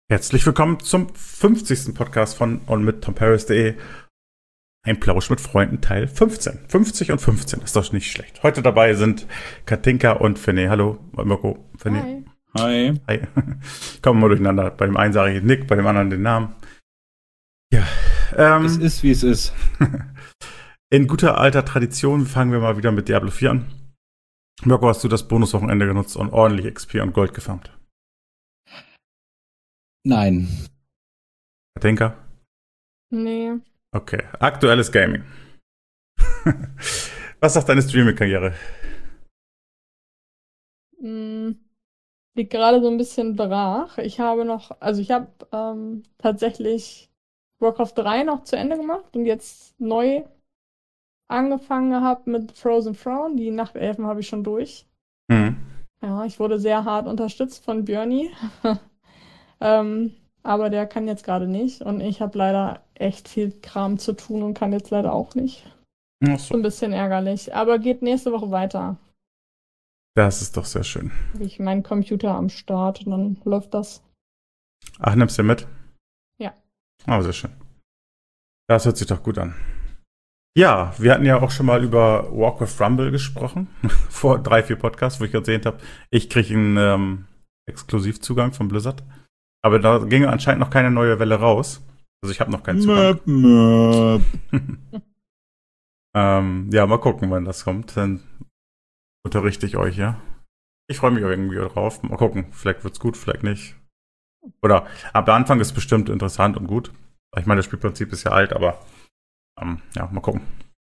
Herzlich willkommen zum 50. Podcast von und mit TomParis.de. Ein Plausch mit Freunden Teil 15. 50 und 15 ist doch nicht schlecht. Heute dabei sind Katinka und Fene. Hallo, Mirko. Fene. Hi. Hi. Kommen wir durcheinander. Bei dem einen sage ich Nick, bei dem anderen den Namen. Ja. Es ist, wie es ist. In guter alter Tradition fangen wir mal wieder mit Diablo 4 an. Mirko, hast du das Bonuswochenende genutzt und ordentlich XP und Gold gefarmt? Nein. Katinka? Nee. Okay. Aktuelles Gaming. Was sagt deine Streaming-Karriere? Liegt gerade so ein bisschen brach. Ich habe tatsächlich Warcraft 3 noch zu Ende gemacht und jetzt neu angefangen gehabt mit Frozen Throne. Die Nachtelfen habe ich schon durch. Ja, ich wurde sehr hart unterstützt von Björni. Aber der kann jetzt gerade nicht und ich habe leider echt viel Kram zu tun und kann jetzt leider auch nicht. Ach so. Ein bisschen ärgerlich, aber geht nächste Woche weiter. Das ist doch sehr schön. Habe ich meinen Computer am Start und dann läuft das. Ach, nimmst du mit? Ja. Oh, sehr schön. Das hört sich doch gut an. Ja, wir hatten ja auch schon mal über Warcraft Rumble gesprochen, vor 3-4 Podcasts, wo ich erzählt habe, ich kriege einen Exklusivzugang von Blizzard. Aber da ging anscheinend noch keine neue Welle raus. Also ich habe noch keinen Zugang. Ja, mal gucken, wann das kommt. Dann unterrichte ich euch, ja. Ich freue mich irgendwie drauf. Mal gucken, vielleicht wird's gut, vielleicht nicht. Oder ab der Anfang ist bestimmt interessant und gut. Ich meine, das Spielprinzip ist ja alt, aber ja, mal gucken.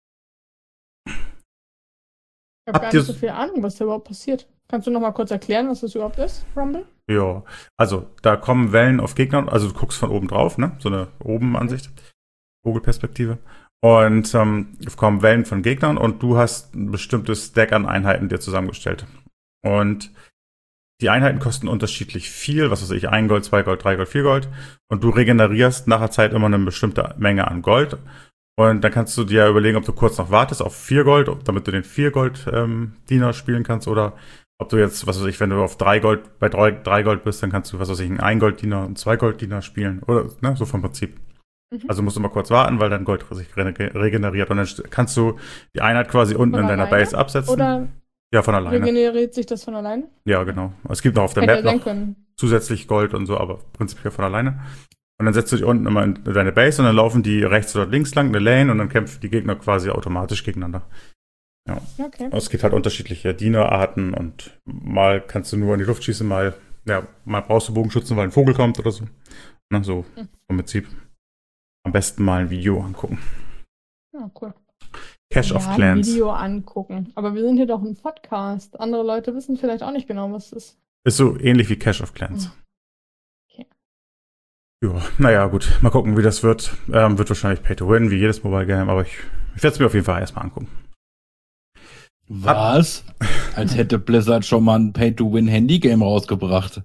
Ich habe gar nicht so viel Ahnung, was da überhaupt passiert. Kannst du noch mal kurz erklären, was das überhaupt ist, Rumble? Ja, also da kommen Wellen auf Gegner, also du guckst von oben drauf, ne? So eine Oben-Ansicht, Vogelperspektive. Und es kommen Wellen von Gegnern und du hast ein bestimmtes Stack an Einheiten dir zusammengestellt. Und die Einheiten kosten unterschiedlich viel, was weiß ich, 1 Gold, 2 Gold, 3 Gold, 4 Gold. Und du regenerierst nach der Zeit immer eine bestimmte Menge an Gold. Und dann kannst du dir überlegen, ob du kurz noch wartest auf 4 Gold, damit du den 4 Gold Diener spielen kannst, oder ob du jetzt, was weiß ich, wenn du auf 3 Gold, bei 3 Gold bist, dann kannst du, was weiß ich, einen 1 Gold Diener und 2 Gold Diener spielen, oder, ne, so vom Prinzip. Also musst du mal kurz warten, weil dein Gold sich regeneriert und dann kannst du die Einheit quasi unten in deiner Base absetzen. Oder ja, von alleine. Regeneriert sich das von alleine? Ja, genau. Es gibt noch auf der Map noch zusätzlich Gold und so, aber prinzipiell von alleine. Und dann setzt du dich unten immer in deine Base und dann laufen die rechts oder links lang, eine Lane, und dann kämpfen die Gegner quasi automatisch gegeneinander. Ja. Okay. Es gibt halt unterschiedliche Dienerarten und mal kannst du nur in die Luft schießen, mal brauchst du Bogenschützen, weil ein Vogel kommt oder so. Na, so vom Prinzip. Am besten mal ein Video angucken. Ja, cool. Clash of Clans. Ein Video angucken. Aber wir sind hier doch ein Podcast. Andere Leute wissen vielleicht auch nicht genau, was das ist. Ist so ähnlich wie Clash of Clans. Okay. Ja, naja, gut. Mal gucken, wie das wird. Wird wahrscheinlich Pay to Win, wie jedes Mobile Game, aber ich werde es mir auf jeden Fall erstmal angucken. Was? Als hätte Blizzard schon mal ein Pay-to-Win-Handy-Game rausgebracht.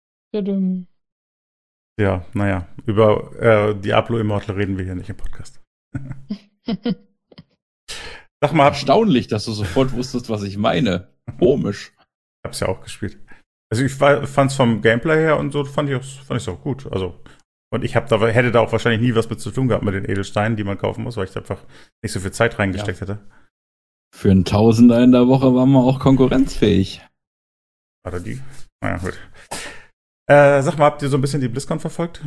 Ja, naja, über Diablo Immortal reden wir hier nicht im Podcast. Sag mal, erstaunlich, dass du sofort wusstest, was ich meine. Komisch. Ich hab's ja auch gespielt. Also ich fand's vom Gameplay her und so, fand ich auch gut. Also, und ich hätte da auch wahrscheinlich nie was mit zu tun gehabt mit den Edelsteinen, die man kaufen muss, weil ich da einfach nicht so viel Zeit reingesteckt hätte. Für einen Tausender in der Woche waren wir auch konkurrenzfähig. Oder die? Naja, gut. Sag mal, habt ihr so ein bisschen die BlizzCon verfolgt?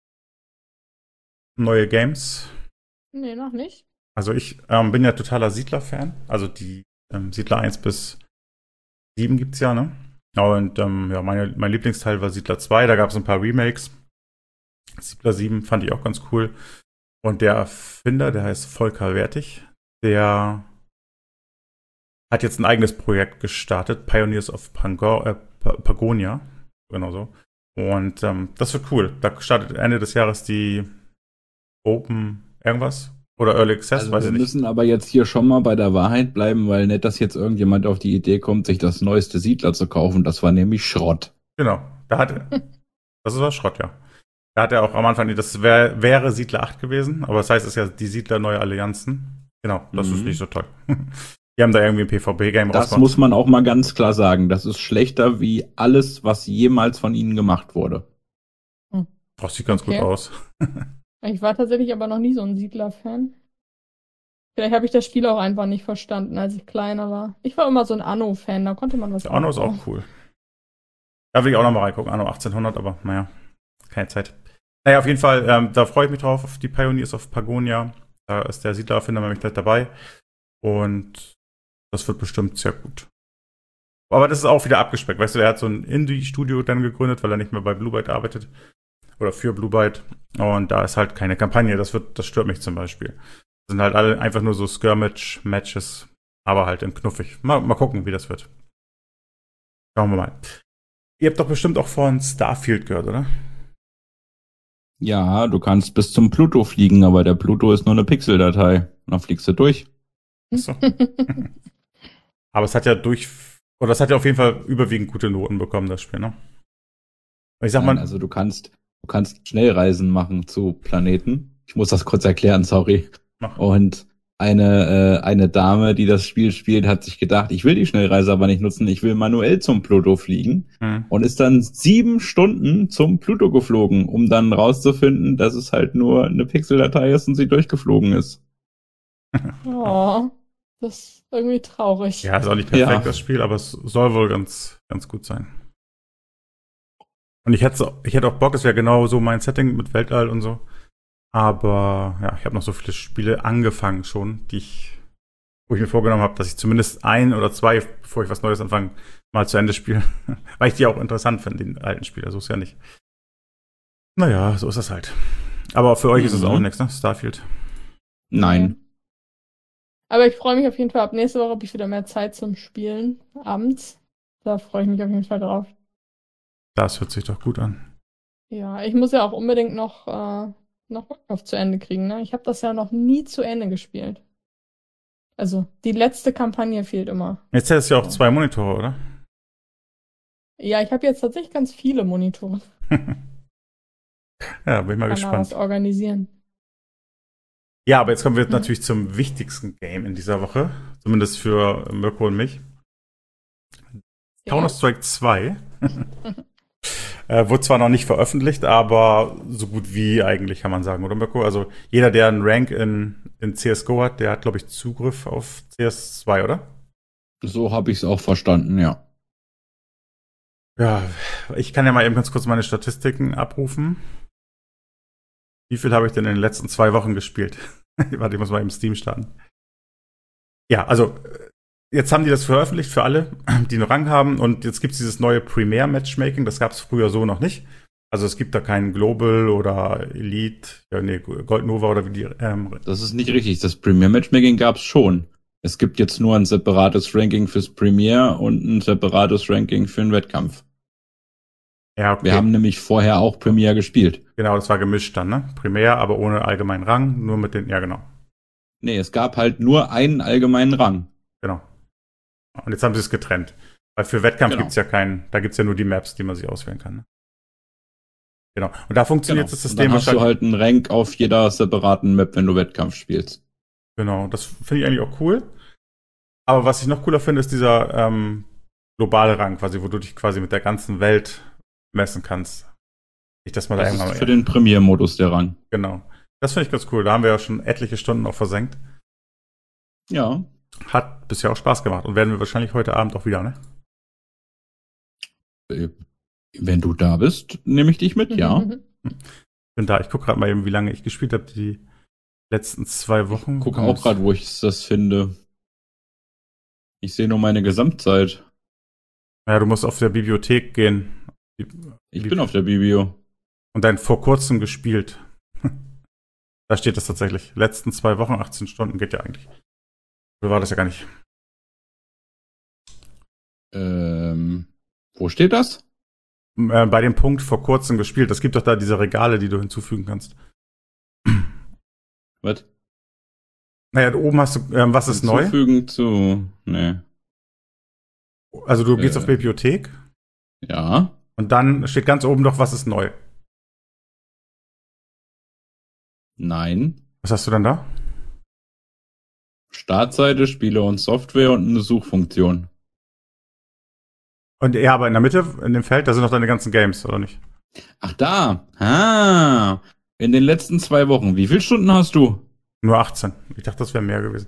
Neue Games? Nee, noch nicht. Also ich bin ja totaler Siedler-Fan. Also die Siedler 1 bis 7 gibt's ja, ne? Und ja, mein Lieblingsteil war Siedler 2. Da gab es ein paar Remakes. Siedler 7 fand ich auch ganz cool. Und der Erfinder, der heißt Volker Wertig, der hat jetzt ein eigenes Projekt gestartet, Pioneers of Pagonia, genau so. Und das wird cool. Da startet Ende des Jahres die Open irgendwas oder Early Access, also weiß ich nicht. Wir müssen aber jetzt hier schon mal bei der Wahrheit bleiben, weil nicht, dass jetzt irgendjemand auf die Idee kommt, sich das neueste Siedler zu kaufen. Das war nämlich Schrott. Genau, das war Schrott, ja. Da hat er auch am Anfang, das wäre Siedler 8 gewesen, aber das heißt, es ist ja die Siedler Neue Allianzen. Genau, das ist nicht so toll. Die haben da irgendwie ein PvP-Game rausgebracht. Das muss man auch mal ganz klar sagen. Das ist schlechter wie alles, was jemals von ihnen gemacht wurde. Das sieht ganz gut Okay. aus. Ich war tatsächlich aber noch nie so ein Siedler-Fan. Vielleicht habe ich das Spiel auch einfach nicht verstanden, als ich kleiner war. Ich war immer so ein Anno-Fan, da konnte man was Der Anno ist aufbauen. auch cool. Da will ich auch noch mal reingucken. Anno 1800, aber naja, keine Zeit. Naja, auf jeden Fall, da freue ich mich drauf, auf die Pioneers of Pagonia. Da ist der Siedlererfinder nämlich gleich dabei. Und das wird bestimmt sehr gut. Aber das ist auch wieder abgespeckt. Weißt du, er hat so ein Indie-Studio dann gegründet, weil er nicht mehr bei Blue Byte arbeitet. Oder für Blue Byte. Und da ist halt keine Kampagne. Das stört mich zum Beispiel. Das sind halt alle einfach nur so Skirmish-Matches. Aber halt in knuffig. Mal gucken, wie das wird. Schauen wir mal. Ihr habt doch bestimmt auch von Starfield gehört, oder? Ja, du kannst bis zum Pluto fliegen, aber der Pluto ist nur eine Pixeldatei. Und dann fliegst du durch. Achso. Aber es hat ja auf jeden Fall überwiegend gute Noten bekommen, das Spiel, ne? Ich sag Nein, mal, also du kannst Schnellreisen machen zu Planeten. Ich muss das kurz erklären, sorry. Mach. Und eine Dame, die das Spiel spielt, hat sich gedacht, ich will die Schnellreise aber nicht nutzen, ich will manuell zum Pluto fliegen. Und ist dann 7 Stunden zum Pluto geflogen, um dann rauszufinden, dass es halt nur eine Pixeldatei ist und sie durchgeflogen ist. Oh, das ist irgendwie traurig. Ja, ist auch nicht perfekt, Ja. das Spiel, aber es soll wohl ganz, ganz gut sein. Und ich hätte auch Bock, es wäre genau so mein Setting mit Weltall und so. Aber ja, ich habe noch so viele Spiele angefangen schon, wo ich mir vorgenommen habe, dass ich zumindest 1 oder 2, bevor ich was Neues anfange, mal zu Ende spiele. Weil ich die auch interessant finde, den alten Spieler, so ist ja nicht. Naja, so ist das halt. Aber für euch ist es auch nichts, ne? Starfield. Nein. Aber ich freue mich auf jeden Fall. Ab nächste Woche habe ich wieder mehr Zeit zum Spielen abends. Da freue ich mich auf jeden Fall drauf. Das hört sich doch gut an. Ja, ich muss ja auch unbedingt noch Warcraft zu Ende kriegen, ne? Ich habe das ja noch nie zu Ende gespielt. Also, die letzte Kampagne fehlt immer. Jetzt hättest du ja auch 2 Monitore, oder? Ja, ich habe jetzt tatsächlich ganz viele Monitore. Ja, bin ich mal Kann da was gespannt. organisieren. Ja, aber jetzt kommen wir natürlich zum wichtigsten Game in dieser Woche. Zumindest für Mirko und mich. Ja. Counter-Strike 2. Wurde zwar noch nicht veröffentlicht, aber so gut wie eigentlich, kann man sagen, oder Mirko? Also jeder, der einen Rank in CSGO hat, der hat, glaube ich, Zugriff auf CS2, oder? So habe ich es auch verstanden, ja. Ja, ich kann ja mal eben ganz kurz meine Statistiken abrufen. Wie viel habe ich denn in den letzten 2 Wochen gespielt? Warte, ich muss mal im Steam starten. Ja, also jetzt haben die das veröffentlicht für alle, die einen Rang haben. Und jetzt gibt es dieses neue Premier-Matchmaking. Das gab es früher so noch nicht. Also es gibt da keinen Global oder Elite, Gold Nova oder wie die. Das ist nicht richtig. Das Premier Matchmaking gab es schon. Es gibt jetzt nur ein separates Ranking fürs Premier und ein separates Ranking für den Wettkampf. Ja, okay. Wir haben nämlich vorher auch Premier gespielt. Genau, das war gemischt dann, ne? Primär, aber ohne allgemeinen Rang, nur mit den, ja genau. Nee, es gab halt nur einen allgemeinen Rang. Genau. Und jetzt haben sie es getrennt. Weil für Wettkampf Genau. gibt's ja da gibt's ja nur die Maps, die man sich auswählen kann. Ne? Genau. Und da funktioniert das Und System dann hast du halt einen Rank auf jeder separaten Map, wenn du Wettkampf spielst. Genau, das finde ich eigentlich auch cool. Aber was ich noch cooler finde, ist dieser globale Rang quasi, wo du dich quasi mit der ganzen Welt messen kannst. Ich das mal Das da ist für den Premier-Modus der Rang. Genau. Das finde ich ganz cool. Da haben wir ja schon etliche Stunden auch versenkt. Ja. Hat bisher auch Spaß gemacht und werden wir wahrscheinlich heute Abend auch wieder, ne? Wenn du da bist, nehme ich dich mit, ja. Bin da. Ich gucke gerade mal eben, wie lange ich gespielt habe die letzten 2 Wochen. Ich gucke auch gerade, wo ich das finde. Ich sehe nur meine Gesamtzeit. Ja, du musst auf der Bibliothek gehen. Ich bin auf der Bibio. Und dann vor kurzem gespielt. Da steht das tatsächlich. Letzten 2 Wochen, 18 Stunden geht ja eigentlich. Oder war das ja gar nicht? Wo steht das? Bei dem Punkt vor kurzem gespielt. Es gibt doch da diese Regale, die du hinzufügen kannst. Was? Naja, oben hast du, was ist neu? Hinzufügen zu, nee. Also du gehst auf Bibliothek. Ja. Und dann steht ganz oben doch, was ist neu. Nein. Was hast du dann da? Startseite, Spiele und Software und eine Suchfunktion. Und ja, aber in der Mitte, in dem Feld, da sind noch deine ganzen Games, oder nicht? Ach da. In den letzten 2 Wochen. Wie viele Stunden hast du? Nur 18. Ich dachte, das wäre mehr gewesen.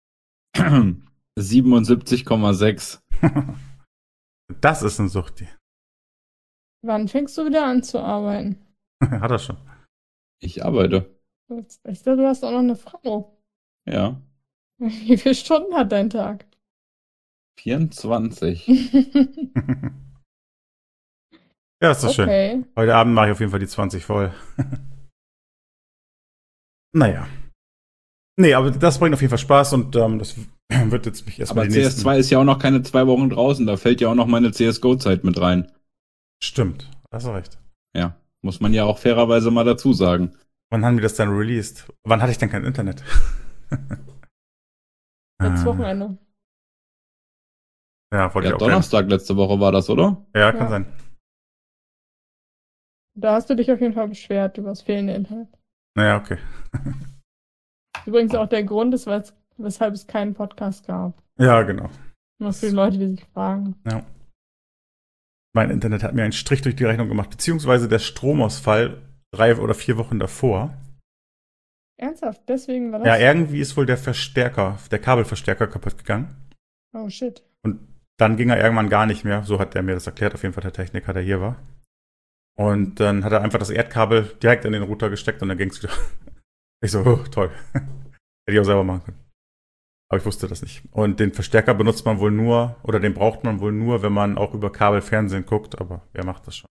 77,6. Das ist ein Suchti. Wann fängst du wieder an zu arbeiten? Hat er schon. Ich arbeite. Ich dachte, du hast auch noch eine Frau. Ja. Wie viele Stunden hat dein Tag? 24. Ja, ist das Okay. schön. Heute Abend mache ich auf jeden Fall die 20 voll. Naja. Nee, aber das bringt auf jeden Fall Spaß und das wird jetzt mich erstmal Aber die nächsten... CS2 ist ja auch noch keine 2 Wochen draußen. Da fällt ja auch noch meine CSGO-Zeit mit rein. Stimmt, hast du recht. Ja, muss man ja auch fairerweise mal dazu sagen. Wann haben wir das dann released? Wann hatte ich denn kein Internet? Letztes Wochenende. Ja, wollte ich Ja, auch Donnerstag letzte Woche war das, oder? Ja, kann Ja. sein. Da hast du dich auf jeden Fall beschwert über das fehlende Internet. Naja, okay. Übrigens auch der Grund ist, weshalb es keinen Podcast gab. Ja, genau. Nur für die Leute, die sich fragen. Ja. Mein Internet hat mir einen Strich durch die Rechnung gemacht, beziehungsweise der Stromausfall 3 oder 4 Wochen davor. Ernsthaft? Deswegen war das? Ja, irgendwie ist wohl der Kabelverstärker kaputt gegangen. Oh shit. Und dann ging er irgendwann gar nicht mehr. So hat er mir das erklärt, auf jeden Fall der Techniker, der hier war. Und dann hat er einfach das Erdkabel direkt in den Router gesteckt und dann ging es wieder. Ich so, oh, toll. Hätte ich auch selber machen können. Aber ich wusste das nicht. Und den Verstärker benutzt man wohl nur, oder den braucht man wohl nur, wenn man auch über Kabel Fernsehen guckt, aber wer macht das schon?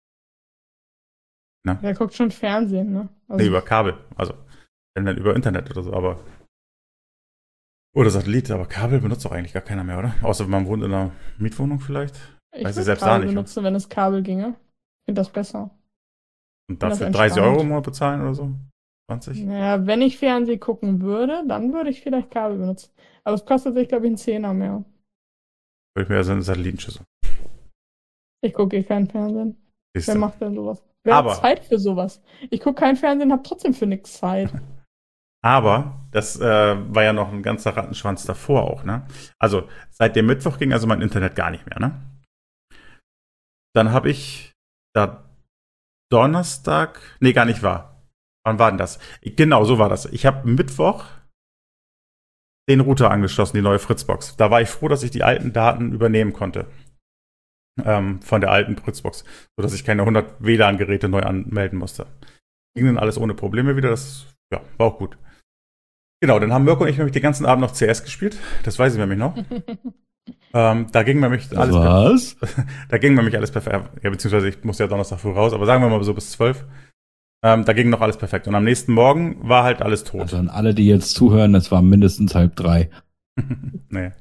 Der guckt schon Fernsehen, ne? Also, Nee, über Kabel. Also, wenn dann über Internet oder so, aber. Oder Satellit, aber Kabel benutzt doch eigentlich gar keiner mehr, oder? Außer man wohnt in einer Mietwohnung vielleicht. ich weiß ich würde selbst Kabel da nicht. benutzen, wenn es Kabel ginge. Ich finde das besser. Und das dafür entspannt. 30 Euro im Monat bezahlen oder so? 20? Naja, wenn ich Fernsehen gucken würde, dann würde ich vielleicht Kabel benutzen. Aber es kostet sich, glaube ich, einen Zehner mehr. Würde ich mir also eine Satellitenschüssel. Ich gucke eh keinen Fernsehen. Siehst Wer du. macht denn sowas? Wer Aber- hat Zeit für sowas? Ich gucke keinen Fernsehen, habe trotzdem für nichts Zeit. Aber das war ja noch ein ganzer Rattenschwanz davor auch, ne? Also seit dem Mittwoch ging also mein Internet gar nicht mehr, ne? Dann habe ich da Donnerstag, nee, gar nicht wahr. Wann war denn das? Genau, so war das. Ich habe Mittwoch den Router angeschlossen, die neue Fritzbox. Da war ich froh, dass ich die alten Daten übernehmen konnte. Von der alten Fritzbox, sodass ich keine 100 WLAN-Geräte neu anmelden musste. Ging dann alles ohne Probleme wieder, das ja, war auch gut. Genau, dann haben Mirko und ich nämlich den ganzen Abend noch CS gespielt, das weiß ich nämlich noch. Da ging nämlich alles Was? Da ging nämlich alles perfekt. Ja, beziehungsweise ich musste ja Donnerstag früh raus, aber sagen wir mal so bis 12. Da ging noch alles perfekt. Und am nächsten Morgen war halt alles tot. Also an alle, die jetzt zuhören, es war mindestens 2:30. Nee.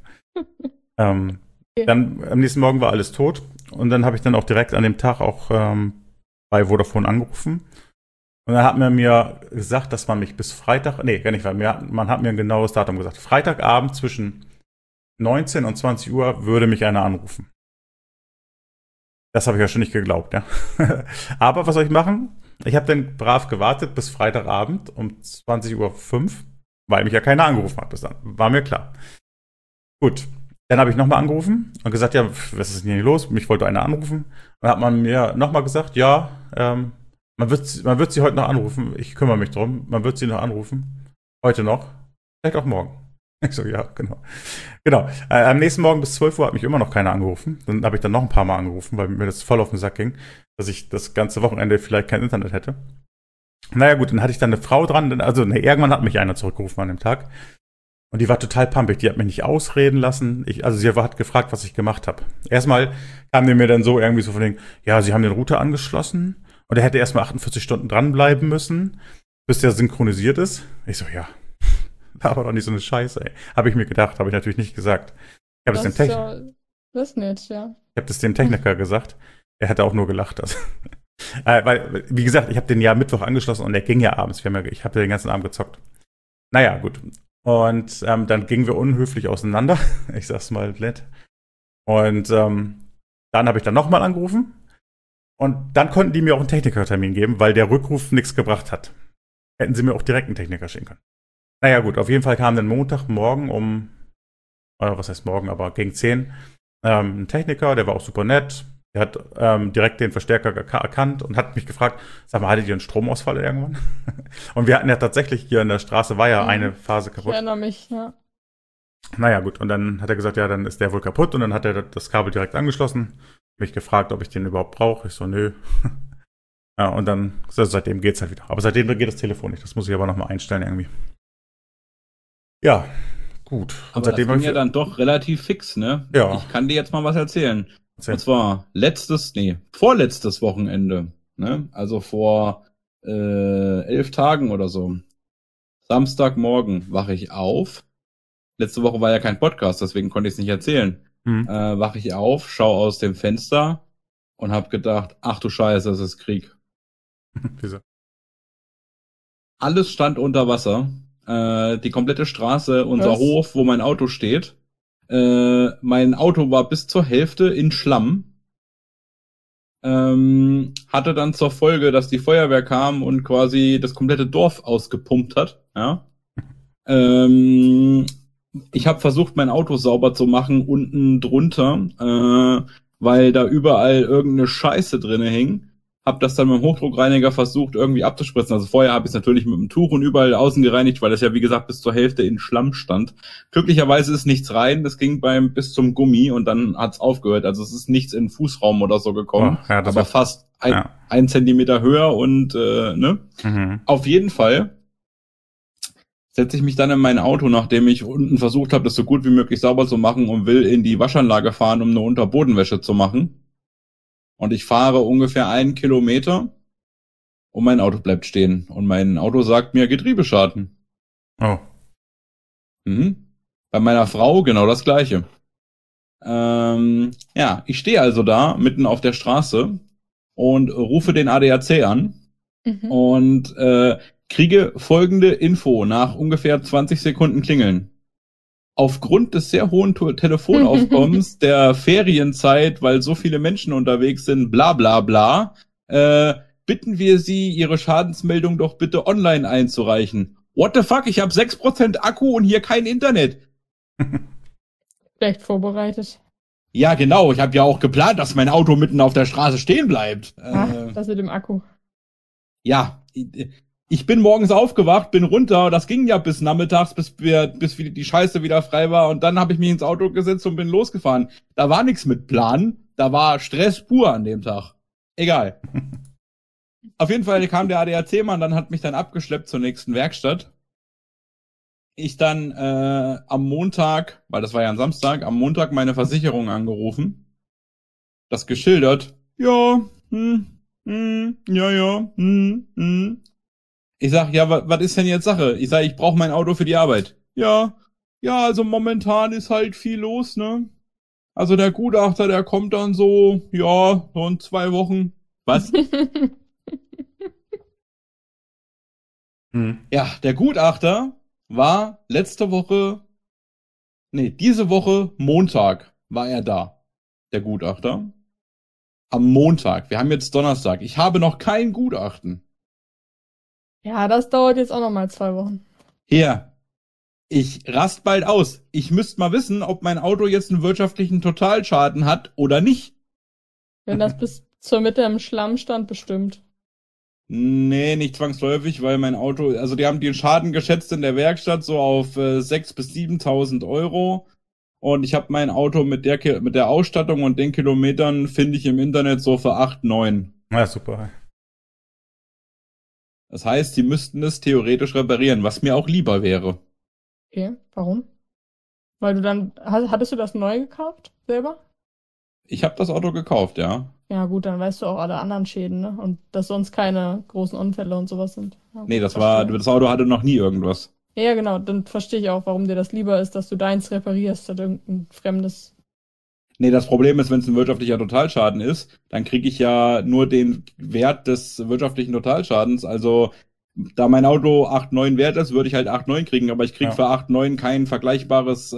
Dann am nächsten Morgen war alles tot. Und dann habe ich dann auch direkt an dem Tag auch bei Vodafone angerufen. Und dann hat man mir gesagt, dass man mich bis Freitag, nee, gar nicht, weil man hat mir ein genaues Datum gesagt. Freitagabend zwischen 19 und 20 Uhr würde mich einer anrufen. Das habe ich ja schon nicht geglaubt, ja. Aber was soll ich machen? Ich habe dann brav gewartet bis Freitagabend um 20:05 Uhr, weil mich ja keiner angerufen hat bis dann. War mir klar. Gut, dann habe ich nochmal angerufen und gesagt, ja, was ist denn hier los? Mich wollte einer anrufen. Dann hat man mir nochmal gesagt, ja, man wird sie heute noch anrufen. Ich kümmere mich drum. Man wird sie noch anrufen. Heute noch. Vielleicht auch morgen. Ich so, ja, genau. Genau. Am nächsten Morgen bis 12 Uhr hat mich immer noch keiner angerufen. Dann habe ich dann noch ein paar Mal angerufen, weil mir das voll auf den Sack ging, dass ich das ganze Wochenende vielleicht kein Internet hätte. Naja gut, dann hatte ich dann eine Frau dran. Irgendwann hat mich einer zurückgerufen an dem Tag. Und die war total pumpig. Die hat mich nicht ausreden lassen. Sie hat gefragt, was ich gemacht habe. Erstmal kam die mir dann so irgendwie so von den, ja, sie haben den Router angeschlossen und er hätte erstmal 48 Stunden dranbleiben müssen, bis der synchronisiert ist. Ich so, ja. Aber doch nicht so eine Scheiße, ey. Habe ich mir gedacht, habe ich natürlich nicht gesagt. Ich habe Das ist nett, ja. Ich habe das dem Techniker gesagt. Er hätte auch nur gelacht. Also. Weil, wie gesagt, ich habe den ja Mittwoch angeschlossen und der ging ja abends. Ich habe den ganzen Abend gezockt. Naja, gut. Und dann gingen wir unhöflich auseinander. Ich sag's mal nett. Und dann habe ich dann nochmal angerufen. Und dann konnten die mir auch einen Technikertermin geben, weil der Rückruf nichts gebracht hat. Hätten sie mir auch direkt einen Techniker schicken können. Naja gut, auf jeden Fall kam dann Montagmorgen was heißt morgen, aber gegen 10, ein Techniker, der war auch super nett, Der hat direkt den Verstärker erkannt und hat mich gefragt, sag mal, hattet ihr einen Stromausfall irgendwann? Und wir hatten ja tatsächlich hier in der Straße, war ja eine Phase kaputt. Ich erinnere mich, ja. Naja, gut. Und dann hat er gesagt, ja, dann ist der wohl kaputt. Und dann hat er das Kabel direkt angeschlossen. Mich gefragt, ob ich den überhaupt brauche. Ich so, nö. Ja, und dann, seitdem geht's halt wieder. Aber seitdem geht das Telefon nicht. Das muss ich aber nochmal einstellen irgendwie. Ja, gut. Und aber seitdem das ging ja dann doch relativ fix, ne? Ja. Ich kann dir jetzt mal was erzählen. Und zwar vorletztes Wochenende, ne? Also vor 11 Tagen oder so. Samstagmorgen wache ich auf. Letzte Woche war ja kein Podcast, deswegen konnte ich es nicht erzählen. Wache ich auf, schaue aus dem Fenster und habe gedacht, ach du Scheiße, es ist Krieg. Wieso? Alles stand unter Wasser. Die komplette Straße, unser Hof, wo mein Auto steht. Mein Auto war bis zur Hälfte in Schlamm. Hatte dann zur Folge, dass die Feuerwehr kam und quasi das komplette Dorf ausgepumpt hat. Ja. Ich habe versucht, mein Auto sauber zu machen unten drunter, weil da überall irgendeine Scheiße drinne hing. Hab das dann mit dem Hochdruckreiniger versucht, irgendwie abzuspritzen. Also vorher habe ich es natürlich mit dem Tuch und überall außen gereinigt, weil das ja, wie gesagt, bis zur Hälfte in Schlamm stand. Glücklicherweise ist nichts rein. Das ging bis zum Gummi und dann hat's aufgehört. Also es ist nichts in den Fußraum oder so gekommen. Oh, ja, aber fast ein Zentimeter höher und, ne? Auf jeden Fall setze ich mich dann in mein Auto, nachdem ich unten versucht habe, das so gut wie möglich sauber zu machen und will in die Waschanlage fahren, um eine Unterbodenwäsche zu machen. Und ich fahre ungefähr 1 Kilometer und mein Auto bleibt stehen. Und mein Auto sagt mir Getriebeschaden. Oh. Bei meiner Frau genau das Gleiche. Ja, ich stehe also da, mitten auf der Straße und rufe den ADAC an und kriege folgende Info nach ungefähr 20 Sekunden Klingeln. Aufgrund des sehr hohen Telefonaufkommens der Ferienzeit, weil so viele Menschen unterwegs sind, bla bla bla, bitten wir Sie, Ihre Schadensmeldung doch bitte online einzureichen. What the fuck, ich habe 6% Akku und hier kein Internet. Schlecht vorbereitet. Ja, genau, ich habe ja auch geplant, dass mein Auto mitten auf der Straße stehen bleibt. Das mit dem Akku. Ja, ich bin morgens aufgewacht, bin runter, das ging ja bis nachmittags, bis die Scheiße wieder frei war und dann habe ich mich ins Auto gesetzt und bin losgefahren. Da war nichts mit Plan, da war Stress pur an dem Tag. Egal. Auf jeden Fall kam der ADAC-Mann, dann hat mich dann abgeschleppt zur nächsten Werkstatt. Ich dann am Montag, weil das war ja ein Samstag, am Montag meine Versicherung angerufen. Das geschildert. Ja, Ich sag, ja, was ist denn jetzt Sache? Ich sag, ich brauche mein Auto für die Arbeit. Ja, also momentan ist halt viel los, ne? Also der Gutachter, der kommt dann so in 2 Wochen. Was? Ja, der Gutachter war diese Woche Montag war er da. Der Gutachter. Am Montag. Wir haben jetzt Donnerstag. Ich habe noch kein Gutachten. Ja, das dauert jetzt auch noch mal 2 Wochen. Hier, ich rast bald aus. Ich müsste mal wissen, ob mein Auto jetzt einen wirtschaftlichen Totalschaden hat oder nicht. Wenn das bis zur Mitte im Schlamm stand, bestimmt. Nee, nicht zwangsläufig, weil mein Auto, also die haben den Schaden geschätzt in der Werkstatt so auf 6.000 bis 7.000 Euro. Und ich habe mein Auto mit der Ausstattung und den Kilometern finde ich im Internet so für 8, 9. Ja, super. Das heißt, sie müssten es theoretisch reparieren, was mir auch lieber wäre. Okay, warum? Weil du dann, hattest du das neu gekauft, selber? Ich habe das Auto gekauft, ja. Ja gut, dann weißt du auch alle anderen Schäden, ne? Und dass sonst keine großen Unfälle und sowas sind. Ja, nee, das Auto hatte noch nie irgendwas. Ja, genau, dann verstehe ich auch, warum dir das lieber ist, dass du deins reparierst, statt irgendein fremdes. Nee, das Problem ist, wenn es ein wirtschaftlicher Totalschaden ist, dann kriege ich ja nur den Wert des wirtschaftlichen Totalschadens. Also, da mein Auto 8,9 wert ist, würde ich halt 8,9 kriegen, aber ich kriege für 8,9 kein vergleichbares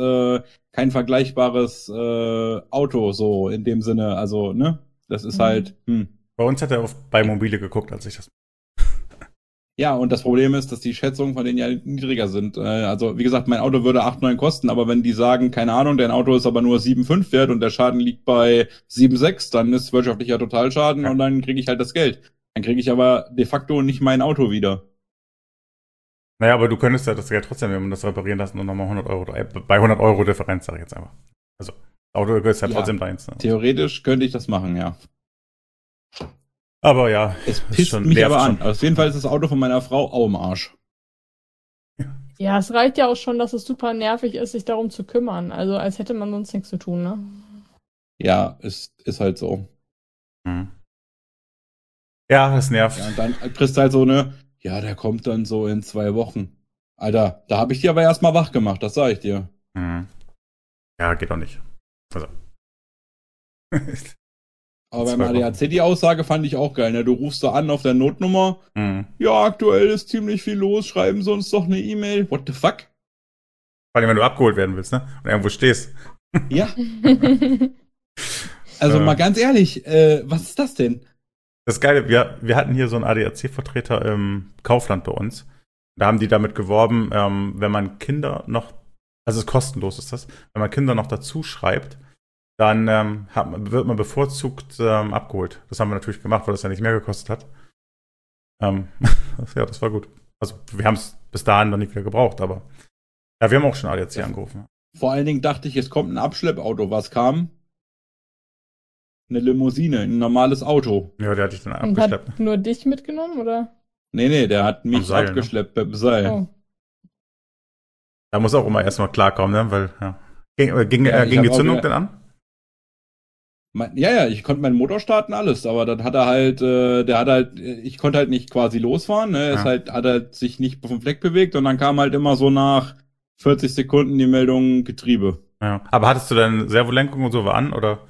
Auto, so in dem Sinne. Also, ne? Das ist halt. Bei uns hat er bei Mobile geguckt, als ich das. Ja, und das Problem ist, dass die Schätzungen von denen ja niedriger sind. Also, wie gesagt, mein Auto würde 8,9 kosten, aber wenn die sagen, keine Ahnung, dein Auto ist aber nur 7,5 wert und der Schaden liegt bei 7,6, dann ist wirtschaftlicher Totalschaden und dann kriege ich halt das Geld. Dann kriege ich aber de facto nicht mein Auto wieder. Naja, aber du könntest ja das Geld trotzdem, wenn man das reparieren lassen und nochmal 100 Euro, bei 100 Euro Differenz, sage ich jetzt einfach. Also, das Auto ist ja trotzdem deins. Ne? Theoretisch könnte ich das machen, ja. Aber ja. Es pisst mich aber an. Auf jeden Fall ist das Auto von meiner Frau auch im Arsch. Ja, es reicht ja auch schon, dass es super nervig ist, sich darum zu kümmern. Also, als hätte man sonst nichts zu tun, ne? Ja, ist halt so. Ja, das nervt. Ja, und dann kriegst du halt so eine, ja, der kommt dann so in 2 Wochen. Alter, da habe ich dir aber erstmal wach gemacht, das sag ich dir. Ja, geht doch nicht. Also. Aber beim ADAC die Aussage fand ich auch geil, ne? Du rufst da an auf der Notnummer. Ja, aktuell ist ziemlich viel los, schreiben Sie uns doch eine E-Mail. What the fuck? Vor allem, wenn du abgeholt werden willst, ne? Und irgendwo stehst. Ja. Also mal ganz ehrlich, was ist das denn? Das Geile, wir hatten hier so einen ADAC-Vertreter im Kaufland bei uns. Da haben die damit geworben, wenn man Kinder noch, also es ist kostenlos ist das, wenn man Kinder noch dazu schreibt, dann wird man bevorzugt abgeholt. Das haben wir natürlich gemacht, weil das ja nicht mehr gekostet hat. Ja, das war gut. Also wir haben es bis dahin noch nicht wieder gebraucht, aber ja, wir haben auch schon ADAC angerufen. Vor allen Dingen dachte ich, es kommt ein Abschleppauto. Was kam? Eine Limousine, ein normales Auto. Ja, der hat dich dann Und abgeschleppt. hat nur dich mitgenommen, oder? Nee, der hat mich Seil, abgeschleppt mit dem Seil. Oh. Da muss auch immer erstmal klarkommen, ne? Weil, ja. Ging die Zündung denn an? Ja, ich konnte meinen Motor starten, alles, aber dann hat er halt, ich konnte halt nicht quasi losfahren, ne? Hat halt sich nicht vom Fleck bewegt und dann kam halt immer so nach 40 Sekunden die Meldung Getriebe. Ja. Aber hattest du denn Servolenkung und so an, oder?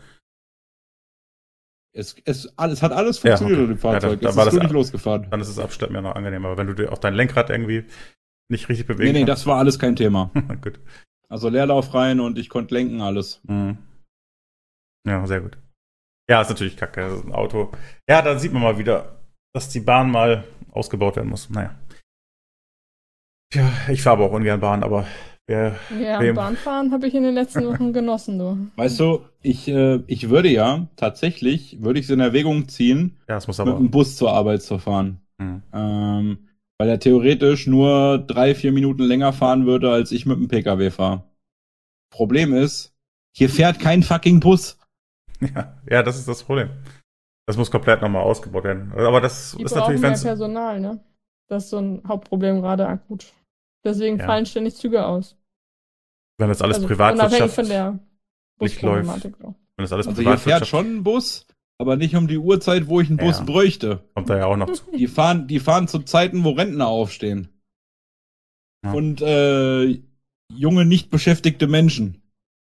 Es hat alles funktioniert in dem Fahrzeug. Ja, da ist nicht losgefahren. Dann ist das Abschleppen ja noch angenehm. Aber wenn du auch dein Lenkrad irgendwie nicht richtig bewegen Nee, das war alles kein Thema. Gut. Also Leerlauf rein und ich konnte lenken, alles. Ja, sehr gut. Ja, ist natürlich kacke. Das ist ein Auto. Ja, da sieht man mal wieder, dass die Bahn mal ausgebaut werden muss. Naja. Ja, ich fahre aber auch ungern Bahn, aber Bahnfahren habe ich in den letzten Wochen genossen, du. Weißt du, ich würde ja tatsächlich, es in Erwägung ziehen, ja, das muss aber mit dem Bus zur Arbeit zu fahren. Weil er theoretisch nur 3-4 Minuten länger fahren würde, als ich mit dem PKW fahre. Problem ist, hier fährt kein fucking Bus. Ja, das ist das Problem. Das muss komplett nochmal ausgebaut werden. Aber das ist natürlich, mehr Personal, ne? Das ist so ein Hauptproblem gerade akut. Deswegen fallen ständig Züge aus. Wenn das alles Privatwirtschaft von der nicht läuft. Wenn das alles also hier fährt schon ein Bus, aber nicht um die Uhrzeit, wo ich einen Bus bräuchte. Kommt da ja auch noch zu. Die fahren zu Zeiten, wo Rentner aufstehen. Ja. Und junge, nicht beschäftigte Menschen.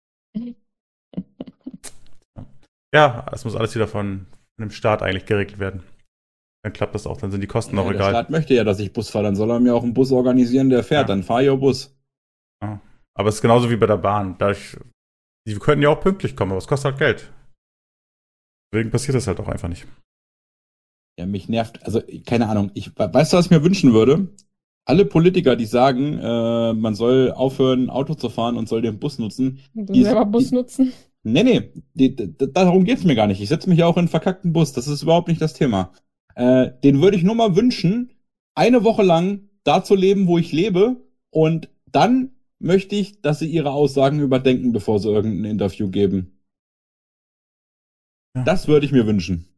Ja, es muss alles wieder von dem Staat eigentlich geregelt werden. Dann klappt das auch, dann sind die Kosten auch egal. Der Staat möchte ja, dass ich Bus fahre, dann soll er mir auch einen Bus organisieren, der fährt, dann fahr ich auch Bus. Ja. Aber es ist genauso wie bei der Bahn. Die könnten ja auch pünktlich kommen, aber es kostet halt Geld. Deswegen passiert das halt auch einfach nicht. Ja, mich nervt, also keine Ahnung, weißt du, was ich mir wünschen würde? Alle Politiker, die sagen, man soll aufhören, Auto zu fahren und soll den Bus nutzen. Die selber Bus nutzen? Nee, darum geht's mir gar nicht. Ich setze mich ja auch in einen verkackten Bus, das ist überhaupt nicht das Thema. Den würde ich nur mal wünschen, eine Woche lang da zu leben, wo ich lebe, und dann möchte ich, dass sie ihre Aussagen überdenken, bevor sie irgendein Interview geben. Ja. Das würde ich mir wünschen.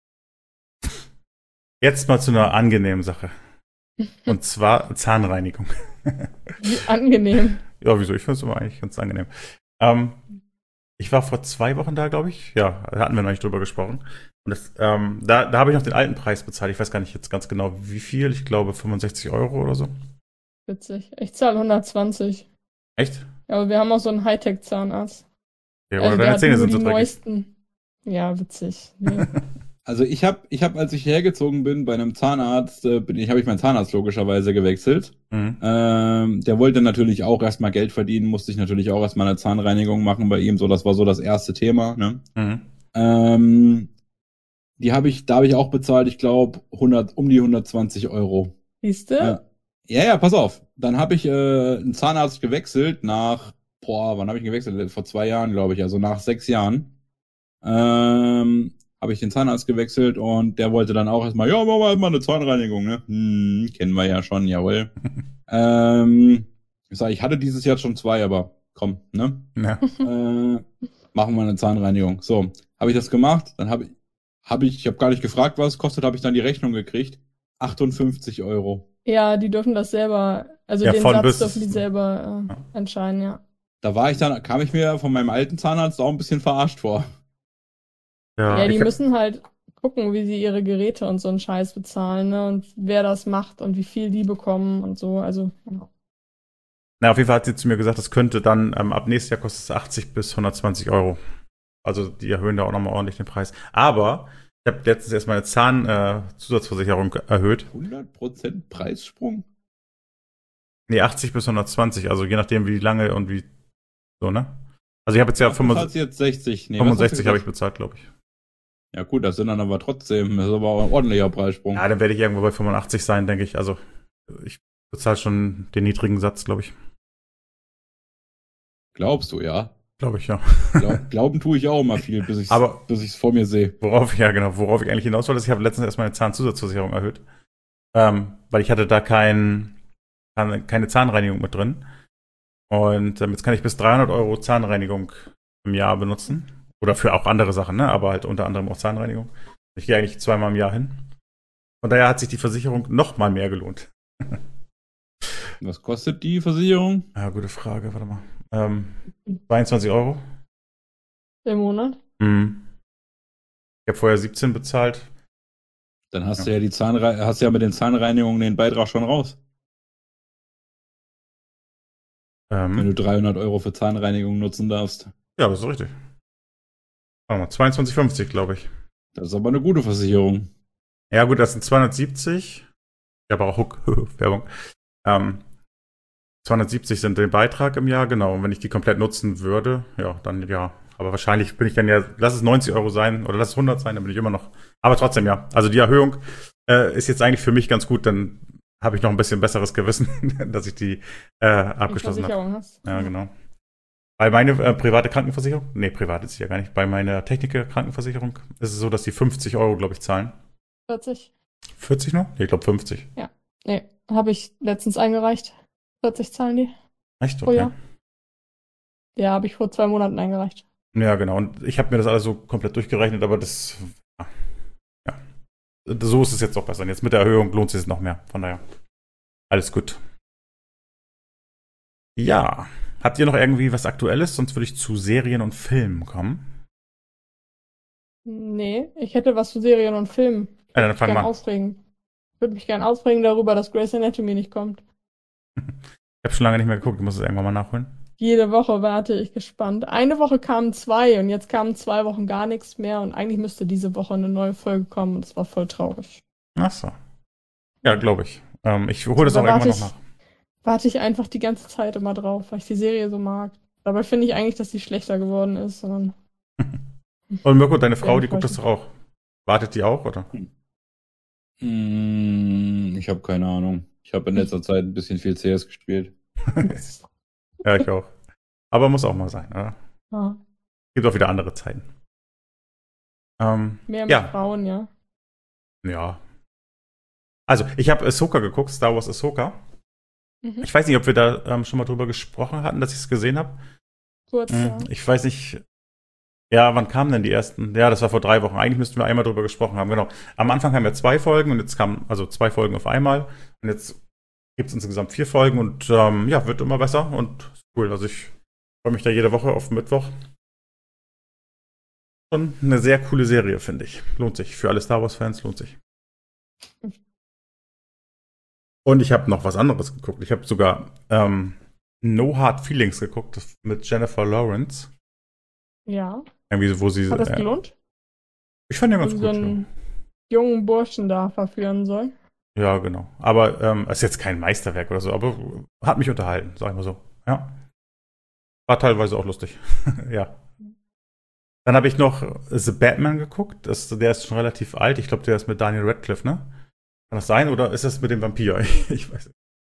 Jetzt mal zu einer angenehmen Sache. Und zwar Zahnreinigung. Wie angenehm. Ja, wieso? Ich finde es immer eigentlich ganz angenehm. Ich war vor 2 Wochen da, glaube ich. Ja, da hatten wir noch nicht drüber gesprochen. Und da habe ich noch den alten Preis bezahlt. Ich weiß gar nicht jetzt ganz genau, wie viel. Ich glaube 65 Euro oder so. Witzig. Ich zahle 120. Echt? Ja, aber wir haben auch so einen Hightech-Zahnarzt. Ja, oder deine Zähne sind so dreckig. Neuesten. Ja, witzig. Nee. Also ich hab, als ich hergezogen bin bei einem Zahnarzt, habe ich meinen Zahnarzt logischerweise gewechselt. Der wollte natürlich auch erstmal Geld verdienen, musste ich natürlich auch erstmal eine Zahnreinigung machen bei ihm. So, das war so das erste Thema. Ne? Da habe ich auch bezahlt, ich glaube, um die 120 Euro. Siehste? Ja, pass auf. Dann habe ich einen Zahnarzt gewechselt nach, wann habe ich ihn gewechselt? Vor 2 Jahren, glaube ich, also nach 6 Jahren. Habe ich den Zahnarzt gewechselt und der wollte dann auch erstmal, ja, machen wir erstmal eine Zahnreinigung, ne? Kennen wir ja schon, jawohl. Ich sag, ich hatte dieses Jahr schon 2, aber komm, ne? Ja. Machen wir eine Zahnreinigung. So, habe ich das gemacht, dann habe ich habe gar nicht gefragt, was es kostet, habe ich dann die Rechnung gekriegt. 58 Euro. Ja, die dürfen das selber, also Ja, den von Satz bis. dürfen die selber entscheiden, ja. Da kam ich mir von meinem alten Zahnarzt auch ein bisschen verarscht vor. Ja, die müssen halt gucken, wie sie ihre Geräte und so einen Scheiß bezahlen, ne? Und wer das macht und wie viel die bekommen und so, also, ja. Na, auf jeden Fall hat sie zu mir gesagt, das könnte dann, ab nächstes Jahr kostet es 80 bis 120 Euro. Also die erhöhen da auch nochmal ordentlich den Preis. Aber ich habe letztens erst meine Zahnzusatzversicherung erhöht. 100% Preissprung? Nee, 80 bis 120, also je nachdem wie lange und wie so, ne? Also ich habe jetzt ja 65 habe ich bezahlt, glaube ich. Ja gut, das sind dann aber trotzdem, das ist aber auch ein ordentlicher Preissprung. Ja, dann werde ich irgendwo bei 85 sein, denke ich. Also ich bezahle schon den niedrigen Satz, glaube ich. Glaubst du, ja? Glaube ich, ja. Glauben tue ich auch immer viel, bis ich es vor mir sehe. Worauf ich eigentlich hinaus wollte, ist, ich habe letztens erst meine Zahnzusatzversicherung erhöht. Weil ich hatte da keine Zahnreinigung mit drin. Und jetzt kann ich bis 300 Euro Zahnreinigung im Jahr benutzen. Oder für auch andere Sachen, ne? Aber halt unter anderem auch Zahnreinigung. Ich gehe eigentlich 2-mal im Jahr hin. Von daher hat sich die Versicherung noch mal mehr gelohnt. Was kostet die Versicherung? Ja, gute Frage, warte mal. 22 Euro. Im Monat? Ich habe vorher 17 bezahlt. Dann hast du ja mit den Zahnreinigungen den Beitrag schon raus. Wenn du 300 Euro für Zahnreinigung nutzen darfst. Ja, das ist richtig. Warte mal, 22,50, glaube ich. Das ist aber eine gute Versicherung. Ja gut, das sind 270. Ich habe auch Werbung. 270 sind der Beitrag im Jahr, genau. Und wenn ich die komplett nutzen würde, ja, dann ja. Aber wahrscheinlich bin ich dann ja, lass es 90 Euro sein oder lass es 100 sein, dann bin ich immer noch. Aber trotzdem, ja. Also die Erhöhung ist jetzt eigentlich für mich ganz gut, dann habe ich noch ein bisschen besseres Gewissen, dass ich die abgeschlossen habe. Ja, genau. Bei meiner private Krankenversicherung, nee, privat ist sie ja gar nicht, bei meiner Techniker-Krankenversicherung ist es so, dass die 50 Euro, glaube ich, zahlen. 40. 40 noch? Nee, ich glaube 50. Ja. Nee, habe ich letztens eingereicht. 40 zahlen die. Echt? Okay. Ja, habe ich vor 2 Monaten eingereicht. Ja, genau. Und ich habe mir das alles so komplett durchgerechnet, aber das, ja. So ist es jetzt auch besser. Und jetzt mit der Erhöhung lohnt es sich noch mehr. Von daher, alles gut. Ja. Habt ihr noch irgendwie was Aktuelles? Sonst würde ich zu Serien und Filmen kommen. Nee, ich hätte was zu Serien und Filmen. Dann fang mal. Aufregen. Ich würde mich gerne aufregen darüber, dass Grey's Anatomy nicht kommt. Ich habe schon lange nicht mehr geguckt. Ich muss es irgendwann mal nachholen. Jede Woche warte ich gespannt. Eine Woche kamen 2 und jetzt kamen 2 Wochen gar nichts mehr. Und eigentlich müsste diese Woche eine neue Folge kommen. Und das war voll traurig. Ach so. Ja, glaube ich. Ich hole das auch irgendwann noch nach. Warte ich einfach die ganze Zeit immer drauf, weil ich die Serie so mag. Dabei finde ich eigentlich, dass die schlechter geworden ist. Und Mirko, deine Frau, die guckt das doch auch. Wartet die auch, oder? Ich habe keine Ahnung. Ich habe in letzter Zeit ein bisschen viel CS gespielt. Ja, ich auch. Aber muss auch mal sein, oder? Ja. Gibt auch wieder andere Zeiten. Mehr mit Frauen, ja. Ja. Also, ich habe Ahsoka geguckt, Star Wars Ahsoka. Ich weiß nicht, ob wir da schon mal drüber gesprochen hatten, dass ich es gesehen habe. Kurz, ja. Ich weiß nicht. Ja, wann kamen denn die ersten? Ja, das war vor 3 Wochen. Eigentlich müssten wir einmal drüber gesprochen haben, genau. Am Anfang haben wir 2 Folgen und jetzt kamen also 2 Folgen auf einmal. Und jetzt gibt es insgesamt 4 Folgen und ja, wird immer besser und cool. Also ich freue mich da jede Woche auf Mittwoch. Schon eine sehr coole Serie, finde ich. Lohnt sich. Für alle Star Wars-Fans lohnt sich. Und ich habe noch was anderes geguckt. Ich habe sogar No Hard Feelings geguckt mit Jennifer Lawrence. Ja. Irgendwie, wo sie. Hat das gelohnt? Ich fand ja ganz gut. So einen jungen Burschen da verführen soll. Ja, genau. Aber ist jetzt kein Meisterwerk oder so, aber hat mich unterhalten, sag ich mal so. Ja. War teilweise auch lustig. Ja. Dann habe ich noch The Batman geguckt. Der ist schon relativ alt. Ich glaube, der ist mit Daniel Radcliffe, ne? Kann das sein oder ist das mit dem Vampir? Ich weiß nicht.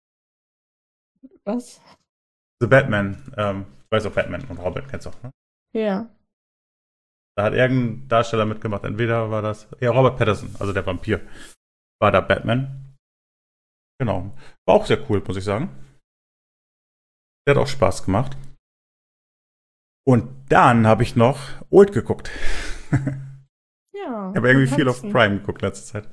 Was? The Batman. Ich weiß auch Batman und Robin, kennst du auch, ne? Ja. Da hat irgendein Darsteller mitgemacht. Entweder war das Robert Pattinson, also der Vampir, war da Batman. Genau. War auch sehr cool, muss ich sagen. Der hat auch Spaß gemacht. Und dann habe ich noch Old geguckt. Ja. Ich habe irgendwie viel auf Prime geguckt letzte Zeit.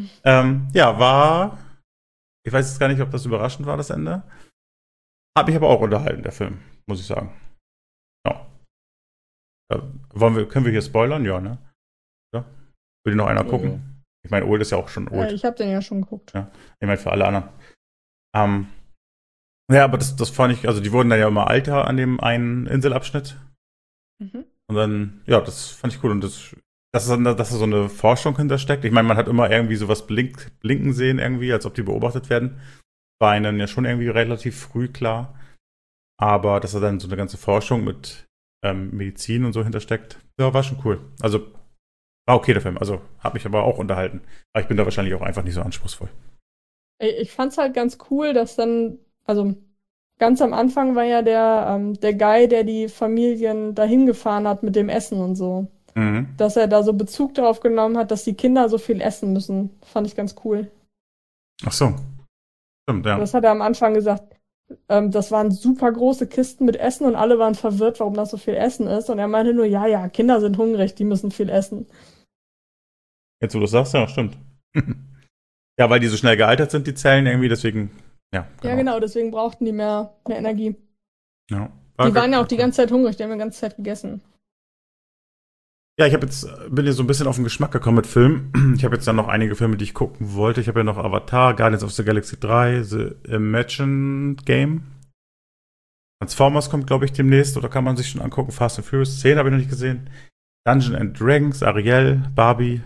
War. Ich weiß jetzt gar nicht, ob das überraschend war, das Ende. Hat mich aber auch unterhalten, der Film, muss ich sagen. Ja. Können wir hier spoilern? Ja, ne? Ja? Will noch einer gucken? Ich meine, Old ist ja auch schon Old. Ich habe den ja schon geguckt. Ja. Ich meine, für alle anderen. Ja, aber das fand ich, also die wurden dann ja immer älter an dem einen Inselabschnitt. Mhm. Und dann, ja, das fand ich cool. Und dass da so eine Forschung hintersteckt. Ich meine, man hat immer irgendwie sowas blinken sehen, irgendwie, als ob die beobachtet werden. War ihnen ja schon irgendwie relativ früh klar. Aber dass da dann so eine ganze Forschung mit Medizin und so hintersteckt, ja, war schon cool. Also, war okay der Film. Also, hat mich aber auch unterhalten. Aber ich bin da wahrscheinlich auch einfach nicht so anspruchsvoll. Ich fand's halt ganz cool, dass dann, also ganz am Anfang war ja der Guy, der die Familien dahin gefahren hat mit dem Essen und so. Mhm. Dass er da so Bezug darauf genommen hat, dass die Kinder so viel essen müssen. Fand ich ganz cool. Ach so. Stimmt, ja. Das hat er am Anfang gesagt. Das waren super große Kisten mit Essen und alle waren verwirrt, warum das so viel Essen ist. Und er meinte nur, ja, Kinder sind hungrig, die müssen viel essen. Jetzt, wo du das sagst, ja, stimmt. Ja, weil die so schnell gealtert sind, die Zellen irgendwie, deswegen, ja. Genau. Ja, genau, deswegen brauchten die mehr Energie. Ja. Die waren ja auch die ganze Zeit hungrig, die haben die ganze Zeit gegessen. Ja, bin jetzt so ein bisschen auf den Geschmack gekommen mit Filmen. Ich habe jetzt dann noch einige Filme, die ich gucken wollte. Ich habe ja noch Avatar, Guardians of the Galaxy 3, The Imagine Game. Transformers kommt, glaube ich, demnächst, oder kann man sich schon angucken. Fast and Furious 10 habe ich noch nicht gesehen. Dungeons and Dragons, Ariel, Barbie.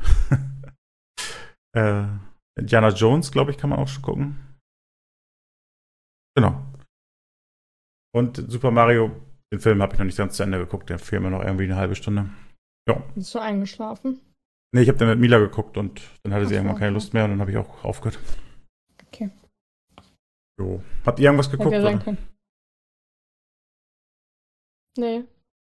Indiana Jones, glaube ich, kann man auch schon gucken. Genau. Und Super Mario, den Film habe ich noch nicht ganz zu Ende geguckt. Der fehlt mir noch irgendwie eine halbe Stunde. Ja. Bist du eingeschlafen? Nee, ich habe den mit Mila geguckt und dann hatte sie irgendwann keine Lust mehr und dann habe ich auch aufgehört. Okay. So. Habt ihr irgendwas geguckt? Ja, oder? Nee.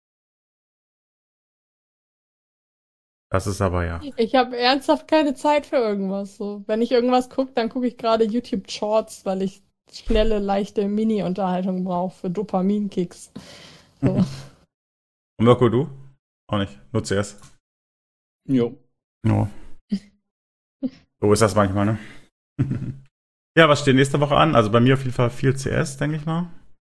Das ist aber ja. Ich habe ernsthaft keine Zeit für irgendwas. So, wenn ich irgendwas gucke, dann gucke ich gerade YouTube Shorts, weil ich schnelle, leichte Mini-Unterhaltung brauche für Dopaminkicks. So. Und Mirko, du? Auch nicht. Nur CS. Jo. No. So ist das manchmal, ne? Ja, was steht nächste Woche an? Also bei mir auf jeden Fall viel CS, denke ich mal.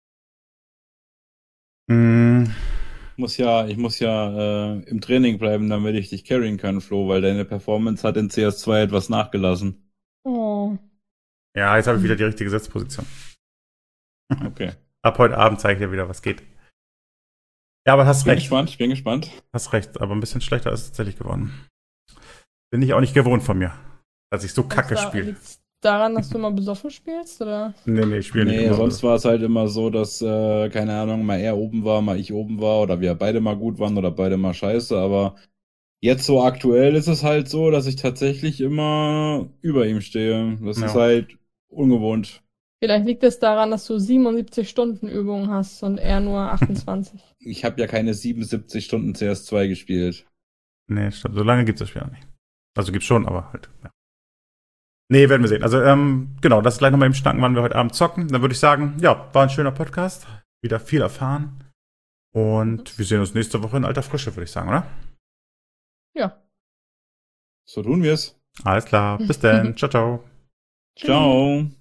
Ich muss ja im Training bleiben, damit ich dich carryen kann, Flo, weil deine Performance hat in CS2 etwas nachgelassen. Oh. Ja, jetzt habe ich wieder die richtige Sitzposition. Okay. Ab heute Abend zeige ich dir wieder, was geht. Ja, aber hast recht. Ich bin gespannt. Hast recht, aber ein bisschen schlechter ist es tatsächlich geworden. Bin ich auch nicht gewohnt von mir, dass ich so kacke spiele. Liegt's daran, dass du immer besoffen spielst, oder? Nee, ich spiele nicht immer. Sonst war es halt immer so, dass, keine Ahnung, mal er oben war, mal ich oben war, oder wir beide mal gut waren oder beide mal scheiße, aber jetzt so aktuell ist es halt so, dass ich tatsächlich immer über ihm stehe. Das ist halt ungewohnt. Vielleicht liegt es daran, dass du 77 Stunden Übungen hast und er nur 28. Ich habe ja keine 77 Stunden CS2 gespielt. Nee, stimmt. So lange gibt es das Spiel auch nicht. Also gibt's schon, aber halt, ja. Nee, werden wir sehen. Also, genau, das ist gleich nochmal im Schnacken, wann wir heute Abend zocken. Dann würde ich sagen, ja, war ein schöner Podcast. Wieder viel erfahren. Und wir sehen uns nächste Woche in alter Frische, würde ich sagen, oder? Ja. So tun wir's. Alles klar. Bis dann. Ciao, ciao. Ciao.